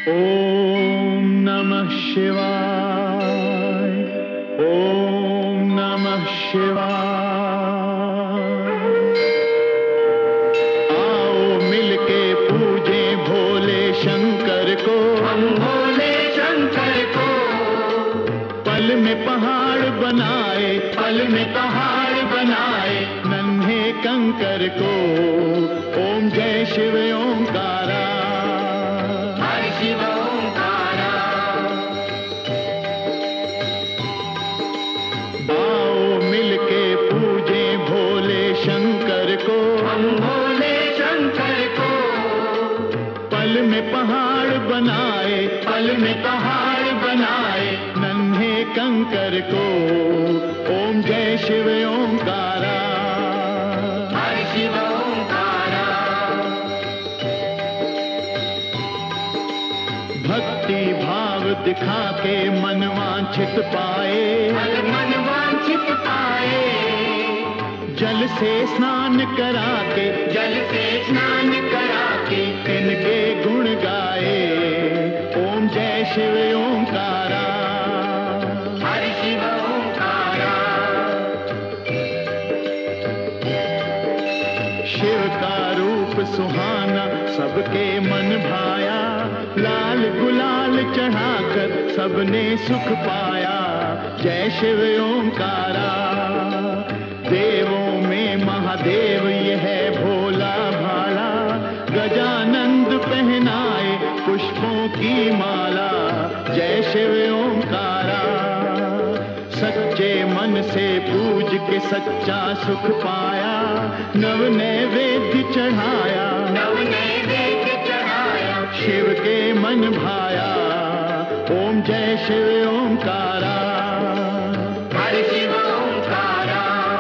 ओम नमः शिवाय। ओम नमः शिवाय। आओ मिलके पूजे भोले शंकर को, हम भोले शंकर को। पल में पहाड़ बनाए, पल में पहाड़ बनाए, नन्हे कंकर को। ओम जय शिव ओंकारा। हर शिव ओंकारा। आओ मिलके पूजे भोले शंकर को, हम भोले शंकर को। पल में पहाड़ बनाए, पल में पहाड़ बनाए, नन्हे कंकर को। ओम जय शिव ओंकारा। हर शिव ओंकारा। भक्ति भाव दिखा के मन वांछित पाए, मन वांछित पाए। जल से स्नान करा के, जल से स्नान करा के, इनके गुण गाए। ओम जय शिव ओंकारा। हर शिव ओंकारा। शिव का रूप सुहाना सबके मन भाया, लाल गुलाल चढ़ाकर सबने सुख पाया। जय शिव ओंकारा। देवों में महादेव ये है भोला भाला, गजानंद पहनाए पुष्पों की माला। जय शिव ओंकारा। सच्चे मन से पूज के सच्चा सुख पाया, नव नैवेद्य चढ़ाया, नव नैवेद्य चढ़ाया, शिव के मन भाया। ओम जय शिव ओंकारा। हर शिव ओंकारा।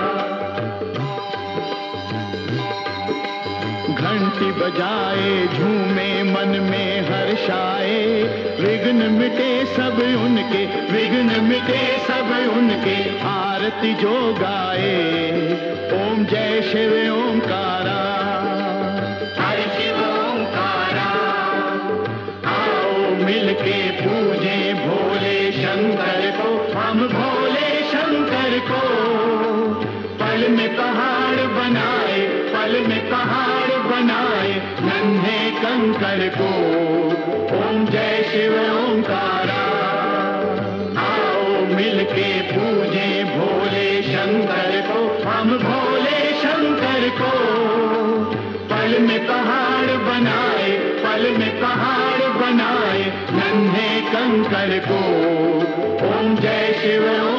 घंटी बजाए झूमे मन में हर्षाए, विघ्न मिटे सब उनके, विघ्न मिटे सब उनके। आरती जो गाए। ओम जय शिव ओंकारा। हर शिव ओंकारा। आओ मिलके पूजे भोले शंकर को, हम भोले शंकर को। पल में पहाड़ बनाए, पल में पहाड़ बनाए, नन्हे कंकर को। ओम जय शिव ओंकारा। आओ मिलके पूजे भोले शंकर को, हम भोले शंकर को। पल में पहाड़ बनाए, पल में पहाड़ बनाए, नन्हे कंकर को। ओम जय शिव